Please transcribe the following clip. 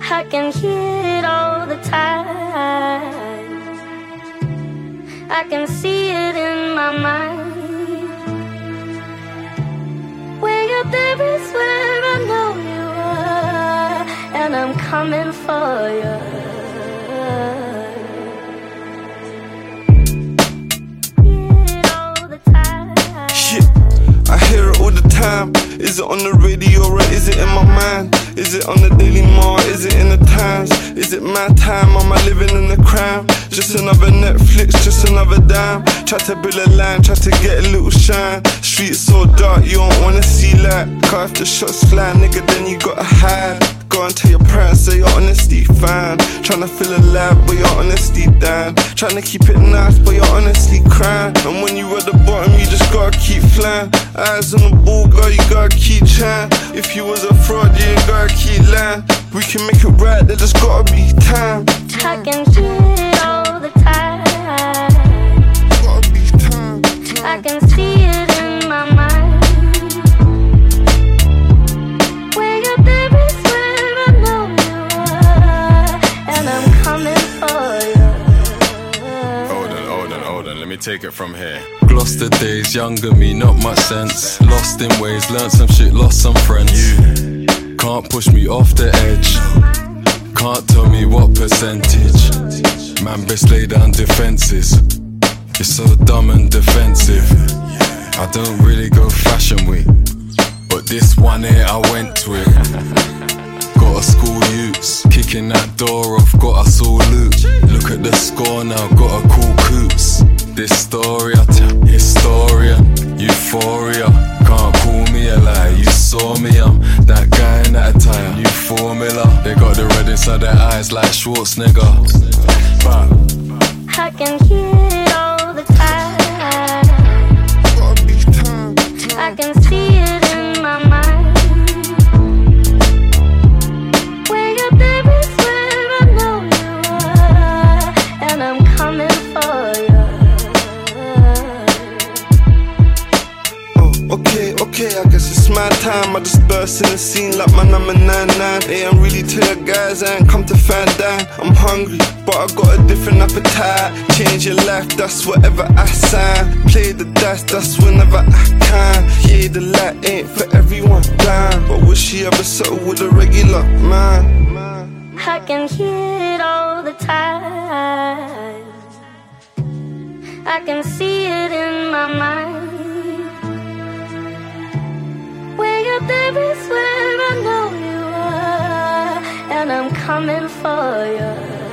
I can hear it all the time. I can see it in my mind. Where you're there is where I know you are, and I'm coming for you. I hear it all the time. Is it on the radio or is it in my mind? Is it on the Daily Mail? Is it in the Times? Is it my time? Am I living in the crime? Just another Netflix, just another dime. Try to build a line, try to get a little shine. Streets so dark, you don't wanna see light. Cause if the shots fly, nigga, then you gotta hide. Go and tell your parents that you're honestly fine. Tryna feel alive, but you're honestly dying. Tryna keep it nice, but you're honestly crying. And when you at the bottom, you just gotta keep flying. Eyes on the ball, girl, you gotta keep trying. If you was a fraud, you ain't gotta keep lying. We can make it right, there just gotta be time. I can hear it all the time. Gotta be time. I can see it in my mind. Where you're there is where I know you are, and I'm coming for you. Hold on, let me take it from here. Gloucester days, younger me, not much sense. Lost in ways, learned some shit, lost some friends. You can't push me off the edge. Can't tell me what percentage. Man, best lay down defenses. You're so dumb and defensive. I don't really go fashion week, but this one here I went with. Got a school youths, kicking that door off, got us all loot. Look at the score now, got a cool coops. This story I tell, historian, euphoria. Can't call me a lie, you saw me, I'm that guy in that attire. New formula, they got the red inside their eyes like Schwarzenegger. I can hear it all the time. Gotta be time. I can see it in my mind. Where you're there is where I know you are, and I'm coming for you. Oh, okay, I guess it's my time. I just burst in the scene like my number 99. Hey, I'm really to your guys, I ain't come to find down. I'm hungry, but I got a different appetite. Change your life, that's whatever I sign. Play the dice, that's whenever I can. Yeah, the light ain't for everyone blind, but will she ever settle with a regular man? I can hear it all the time. I can see it in my mind. Where you're there is where I know you are, and I'm coming for you.